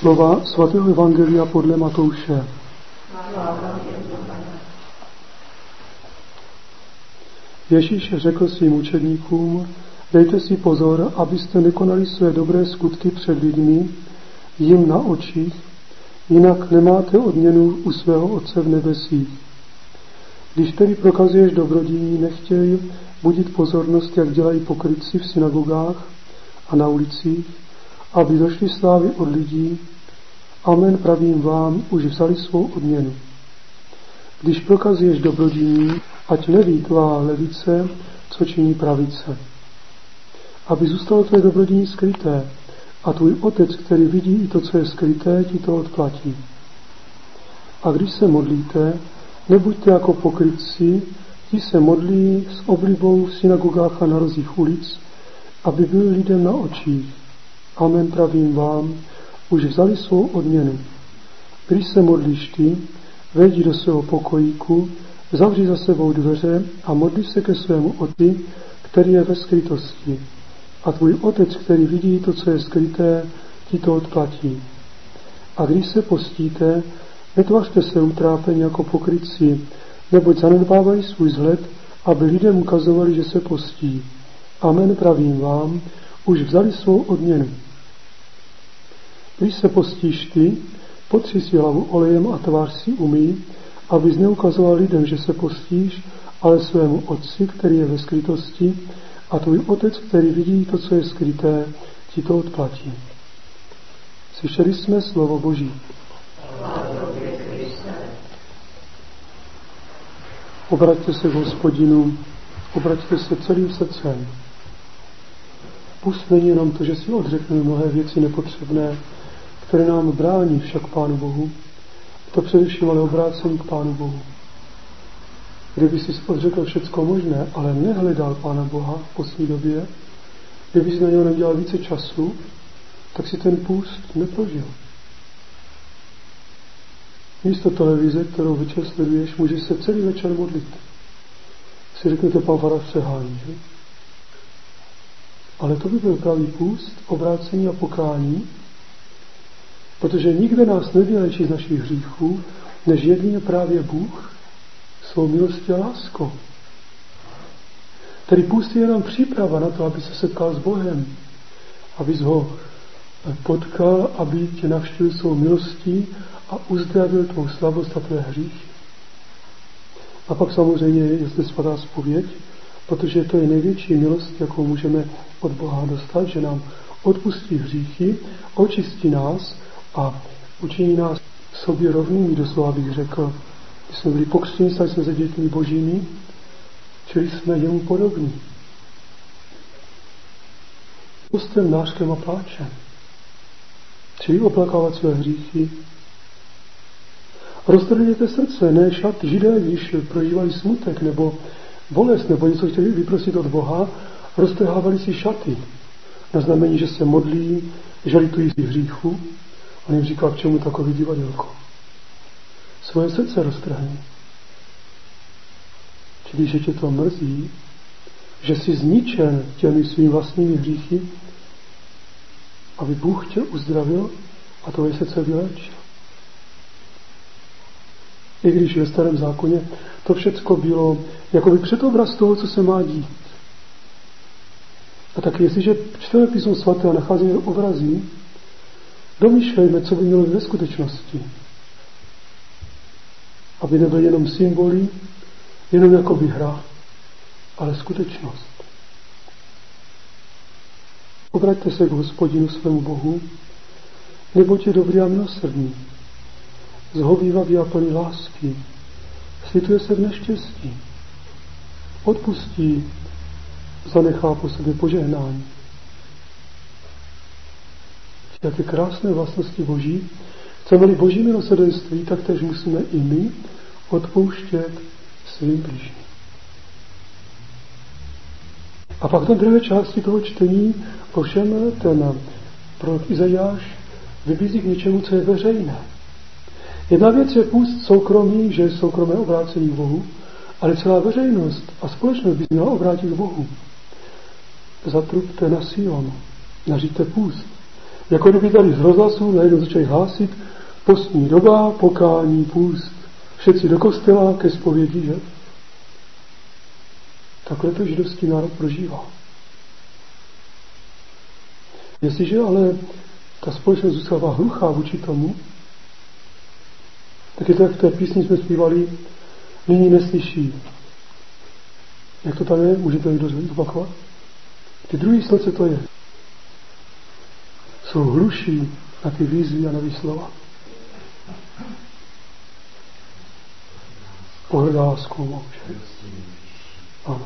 Slova svatého evangelia podle Matouše. Ježíš řekl svým učedníkům: dejte si pozor, abyste nekonali své dobré skutky před lidmi, jim na očích, jinak nemáte odměnu u svého Otce v nebesích. Když tedy prokazuješ dobrodění, nechtěj budit pozornost, jak dělají pokrytci v synagogách a na ulicích, aby došli slávy od lidí. Amen, pravím vám, už vzali svou odměnu. Když prokazuješ dobrodění, ať neví tvá levice, co činí pravice. Aby zůstalo tvé dobrodění skryté, a tvůj Otec, který vidí i to, co je skryté, ti to odplatí. A když se modlíte, nebuďte jako pokrytci, ti se modlí s oblibou v synagogách a na rozích ulic, aby byli lidem na očích. Amen, pravím vám, už vzali svou odměnu. Když se modlíš ty, vejdi do svého pokojíku, zavři za sebou dveře a modli se ke svému Otci, který je ve skrytosti. A tvůj Otec, který vidí to, co je skryté, ti to odplatí. A když se postíte, netvařte se utrápeně jako pokrytci, neboť zanedbávají svůj vzhled, aby lidem ukazovali, že se postí. Amen, pravím vám, už vzali svou odměnu. Když se postíš ty, potři si hlavu olejem a tvář si umyj, abys neukazoval lidem, že se postíš, ale svému Otci, který je ve skrytosti, a tvůj Otec, který vidí to, co je skryté, ti to odplatí. Slyšeli jsme slovo Boží. Obraťte se k Hospodinu, obraťte se celým srdcem. Pust není jenom to, že si odřekneme mnohé věci nepotřebné, které nám brání však Pánu Bohu, to především ale obrácení k Pánu Bohu. Kdyby si odřekl všecko možné, ale nehledal Pána Boha v poslední době, kdyby si na něho nedělal více času, tak si ten půst neprožil. Místo televize, kterou večer sleduješ, můžeš se celý večer modlit. Si řeknete, pan farář přehání, že? Ale to by byl pravý půst, obrácení a pokání, protože nikde nás nevylečí z našich hříchů, než jedině právě Bůh svou milostí a láskou. Tedy půst je jenom příprava na to, aby se setkal s Bohem, abys ho potkal, aby tě navštívil svou milostí a uzdravil tvou slabost a tvé hříchy. A pak samozřejmě je zde svatá zpověď, protože to je největší milost, jakou můžeme od Boha dostat, že nám odpustí hříchy, očistí nás a učiní nás sobě rovnými, doslova bych řekl. Když jsme byli pokřtěni, stali jsme se dětmi božími, čili jsme jemu podobní. Pustem, nářkem a pláčem. Čili oplakávat své hříchy. Roztrhněte srdce, ne šat. Židé, když prožívali smutek nebo bolest nebo něco chtěli vyprosit od Boha, roztrhávali si šaty. Na znamení, že se modlí, že litují z hříchu. On jim říkal, k čemu takový divadelko. Svoje srdce roztrhni. Čili, že tě to mrzí, že jsi zničen těmi svými vlastními hříchy, aby Bůh tě uzdravil a tvoje srdce vyléčil. I když ve Starém zákoně to všecko bylo jakoby předobraz toho, co se má dít. A tak jestliže čteme písmo svaté a nacházíme obrazy, domýšlejme, co by mělo ve skutečnosti. Aby nebyl jenom symboly, jenom jakoby hra, ale skutečnost. Obraťte se k Hospodinu svému Bohu, neboť je dobrý a milosrdný, zhovívavý a plný lásky, slituje se v neštěstí, odpustí, zanechá po sobě požehnání. Jaké krásné vlastnosti Boží. Chceme-li Boží milosrdenství, tak tež musíme i my odpouštět svým bližním. A pak na druhé části toho čtení ovšem ten prorok Izajáš vybízí k něčemu, co je veřejné. Jedna věc je půst soukromý, že je soukromé obrácení k Bohu, ale celá veřejnost a společnost by měla obrátit k Bohu. Zatrubte na Sion, naříďte půst. Jako kdyby tady z rozhlasu najednou začali hlásit postní doba, pokání, půst. Všetci do kostela ke zpovědi, že? Takhle to židovský národ prožívá. Jestliže ale ta společnost zůstává hluchá vůči tomu, tak je to, jak v té písni jsme zpívali, nyní neslyší. Jak to tam je? Můžete někdo zopakovat? Ty druhý slce to je. Jsou hluší na ty výzvy a na výslova. Pohledá láskou, že? Ano.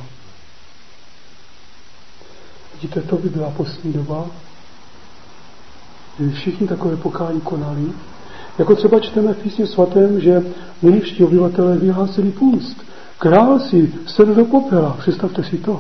Vidíte, to by byla postní doba, kdy všichni takové pokání konali. Jako třeba čteme v písně svatém, že nejvyšší obyvatelé vyhlásili půst. Král si sedl do popela. Představte si to.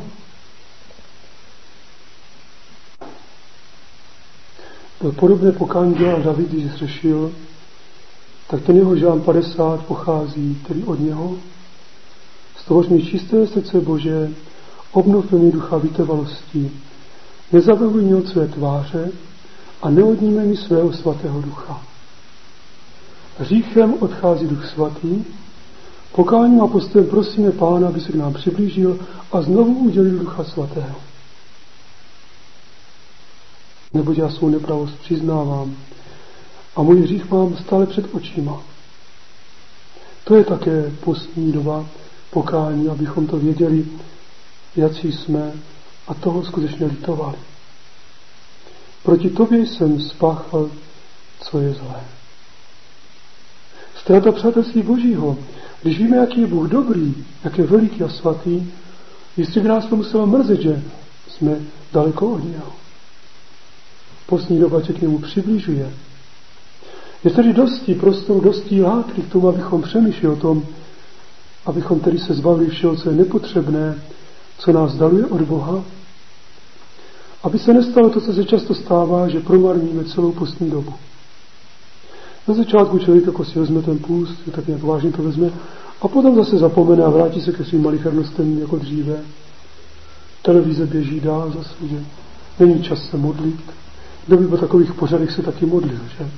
Podobné pokání dělal David, když zřešil, tak ten jeho žálm 50 pochází tedy od něho. Stvoř mi čisté srdce Bože, obnov mi ducha vytrvalosti, nezavrhuj mě od své tváře a neodníme mi svého svatého ducha. Hříchem odchází duch svatý, pokáním a postem prosíme Pána, aby se k nám přiblížil a znovu udělil ducha svatého. Neboť já svou nepravost přiznávám a můj hřích mám stále před očima. To je také postní doba pokání, abychom to věděli, jací jsme a toho skutečně litovali. Proti tobě jsem spáchal, co je zlé. Ztráta přátelství Božího. Když víme, jaký je Bůh dobrý, jak je veliký a svatý, jistě by nás to muselo mrzet, že jsme daleko od něho. Postní doba tě k němu přibližuje. Je tedy dosti prostoru, dosti látky k tomu, abychom přemýšleli o tom, abychom tedy se zbavili všeho, co je nepotřebné, co nás daluje od Boha, aby se nestalo to, co se často stává, že promarníme celou postní dobu. Na začátku člověk jako si vezme ten půst, tak nějak vážně to vezme, a potom zase zapomene a vrátí se ke svým malichernostem jako dříve. Televize běží dál zase, že není čas se modlit. Kdo by po takových pořadech se taky modlil, že?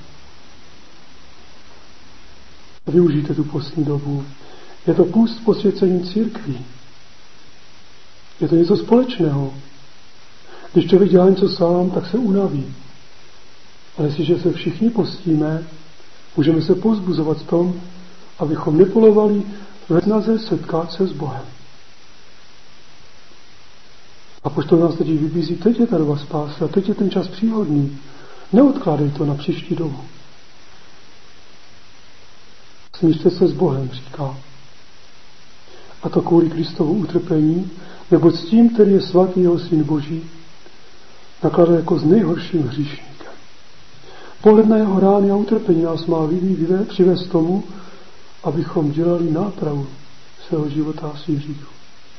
Využijte tu postní dobu. Je to půst posvěcení církví. Je to něco společného. Když člověk dělá něco sám, tak se unaví. Ale jestliže se všichni postíme, můžeme se povzbuzovat v tom, abychom nepolovali ve snaze setkat se s Bohem. A proč to nás teď vybízí, teď je ta doba spásy a teď je ten čas příhodný. Neodkládej to na příští dobu. Smířte se s Bohem, říká. A to kvůli Kristovu utrpení, nebo s tím, který je svatý jeho syn Boží, nakládá jako s nejhorším hříšníkem. Pohled na jeho rány a utrpení nás má přivést tomu, abychom dělali nápravu svého života a svých hříchů.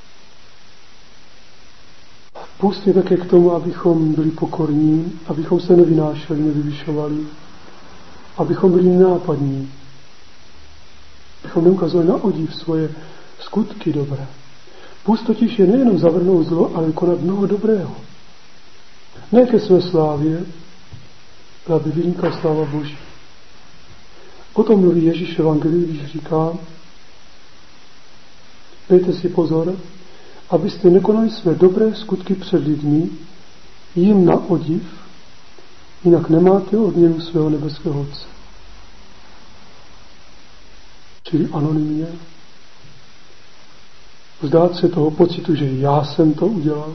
Půst je také k tomu, abychom byli pokorní, abychom se nevynášeli, nevyvyšovali, abychom byli nenápadní, abychom neukazovali na odiv svoje skutky dobré. Půst totiž je nejenom zavrhnout zlo, ale konat mnoho dobrého. Ne ke své slávě, ale aby vynikla sláva Boží. O tom mluví Ježíš v Evangelii, když říká: dejte si pozor, abyste nekonali své dobré skutky před lidmi, jim na odiv, jinak nemáte odměnu svého nebeského Otce. Čili anonymně vzdát se toho pocitu, že já jsem to udělal.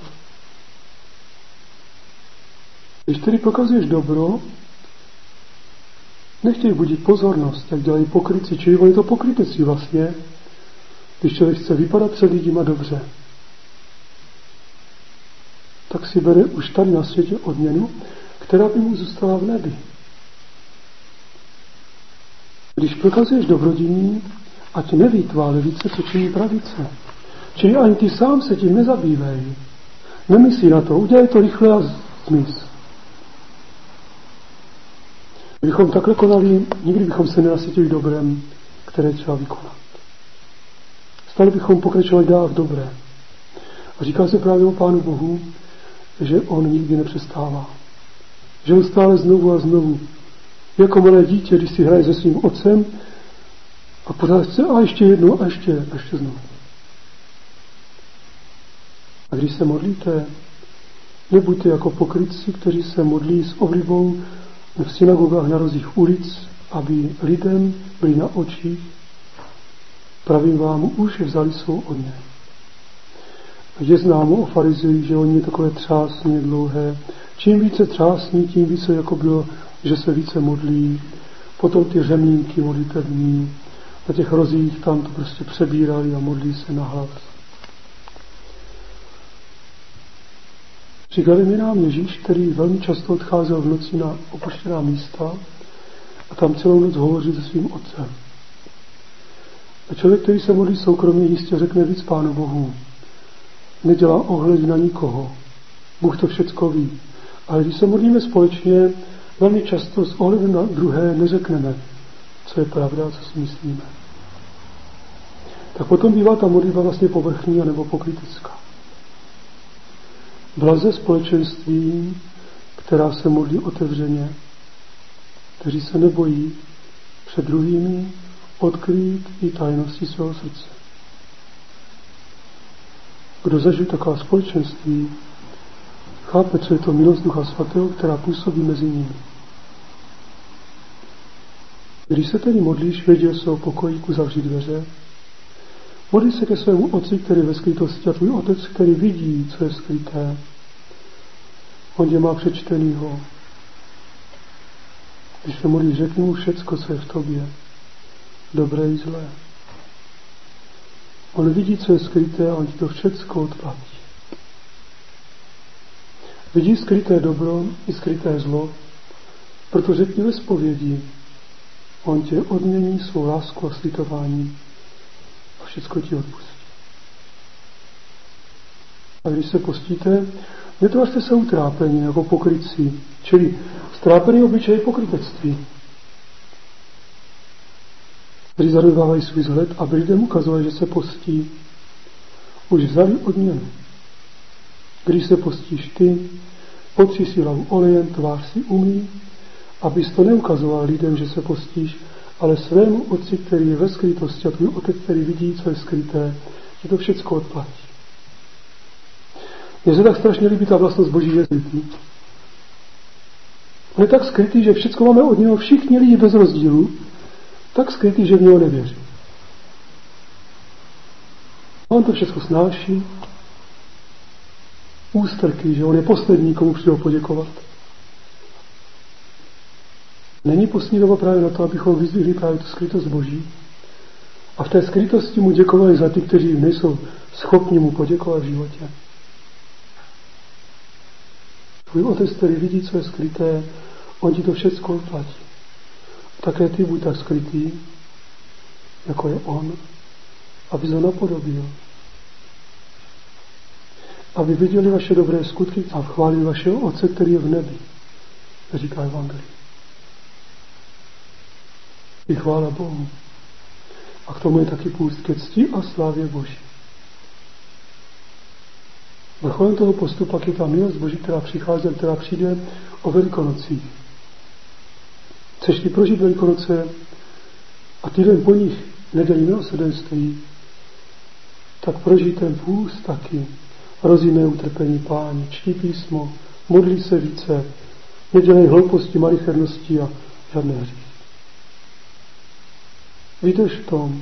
Když tedy prokazuješ dobro, nechtěj budit pozornost, jak dělají pokrytci, čili je to pokrytectví vlastně, když člověk chce vypadat před lidima dobře, tak si bere už tady na světě odměnu, která by mu zůstala v nebi. Když prokazuješ dobrodění, ať neví tvá levice, co činí pravice. Čili ani ty sám se tím nezabývej. Nemyslí na to, udělej to rychle a zmiz. Kdybychom takhle konali, nikdy bychom se nenasytili dobrem, které třeba vykonat. Stále bychom pokračovali dál v dobré. A říká se právě o Pánu Bohu, že on nikdy nepřestává. Že on stále znovu a znovu, jako malé dítě, když si hraje se svým otcem a pořád chce a ještě jednou a ještě znovu. A když se modlíte, nebuďte jako pokrytci, kteří se modlí s oblibou v synagogách na rozích ulic, aby lidem byli na očích. Pravím vám, už vzali svou odměnu. Je známo o farizejích, že oni je takové třásně dlouhé. Čím více třásní, tím více jako bylo, že se více modlí. Potom ty řemínky modlitební, na těch rozích tam to prostě přebírali a modlí se nahlas. Říkali mi nám Ježíš, který velmi často odcházel v noci na opuštěná místa a tam celou noc hovořil se svým otcem. A člověk, který se modlí soukromně, jistě řekne víc Pánu Bohu. Nedělá ohled na nikoho. Bůh to všecko ví. Ale když se modlíme společně, velmi často s ohledem na druhé neřekneme, co je pravda a co si myslíme. Tak potom bývá ta modlitba vlastně povrchní anebo pokrytecká. Blaze společenství, která se modlí otevřeně, kteří se nebojí před druhými odkrýt i tajnosti svého srdce. Kdo zažil taková společenství, chápe, co je to milost Ducha Svatého, která působí mezi nimi. Když se tedy modlíš, věděl se o pokojíku, zavři dveře. Modlí se ke svému otci, který je ve skrytosti, a tvůj otec, který vidí, co je skryté. On tě má přečtenýho. Když se modlíš, řekni mu všecko, co je v tobě. Dobré i zlé. On vidí, co je skryté, a on ti to všecko odplatí. Vidí skryté dobro i skryté zlo, proto řekni ve zpovědi, on tě odmění svou lásku a slitování a všecko ti odpustí. A když se postíte, netvařte se utrápení jako pokrytci, čili strápený obličej pokrytectví, kteří zanedbávají svůj vzhled, aby lidem ukazovali, že se postí. Už vzali odměnu. Když se postíš ty, potři si hlavu olejem, tvář si umyj, abys to neukazoval lidem, že se postíš, ale svému otci, který je ve skrytosti, a tvůj otec, který vidí, co je skryté, ti to všecko odplatí. Mně se tak strašně líbí ta vlastnost Boží, že je skrytý. On je tak skrytý, že všecko máme od něho, všichni lidi bez rozdílu, tak skrytý, že v něho nevěří. On to všechno snáší, ústrky, že on je poslední, komu přijdou poděkovat. Není postní doba právě na to, abychom vyzdvihli právě tu skrytost Boží a v té skrytosti mu děkovali za ty, kteří nejsou schopni mu poděkovat v životě. Tvůj otec, který vidí, co je skryté, on ti to všechno odplatí. Také ty buď tak skrytý, jako je on, aby ho napodobil. Aby viděli vaše dobré skutky a chválili vašeho Otce, který je v nebi, říká Evangelium. I chvála Bohu. A k tomu je taky půst ke cti a slávě Boží. Vrcholem toho postupu pak je ta milost Boží, která přichází a která přijde o Velikonocích. Chceš-li prožít Velikonoce a týden po nich nedělí milosrdenství, tak prožij ten půst taky. Rozjímej utrpení Páni, čti písmo, modlí se více, nedělej hlouposti, malichernosti a žádné hřích. Vydrž v tom.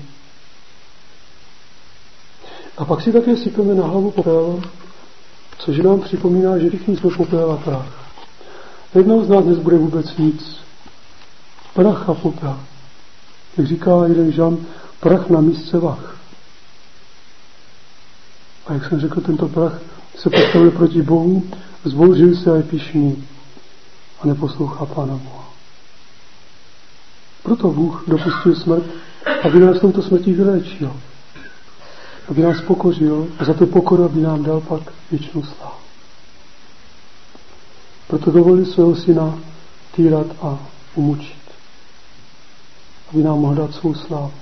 A pak si také sypeme na hlavu popel, což nám připomíná, že všichni jsme popel a prach. Jednou z nás dnes bude vůbec nic. Prach a popel. Jak říká jeden žán, prach na místce vah. A jak jsem řekl, tento prach se postavil proti Bohu, zbouřil se a je pyšný a neposlouchá Pána Boha. Proto Bůh dopustil smrt, aby nás touto smrtí vyléčil, aby nás pokořil a za tu pokoru, aby nám dal pak věčnou slávu. Proto dovolil svého syna týrat a umučit, aby nám mohl dát svou slávu.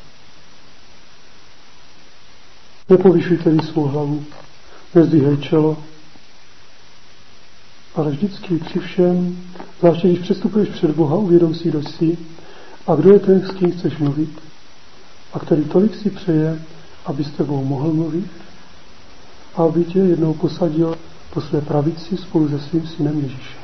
Nepovyšuj tedy svou hlavu, nezdvíhej čelo, ale vždycky při všem, zvláště když přestupuješ před Boha, uvědom si, kdo jsi a kdo je ten, s kým chceš mluvit a který tolik si přeje, aby s tebou mohl mluvit a aby tě jednou posadil po své pravici spolu se svým synem Ježíšem.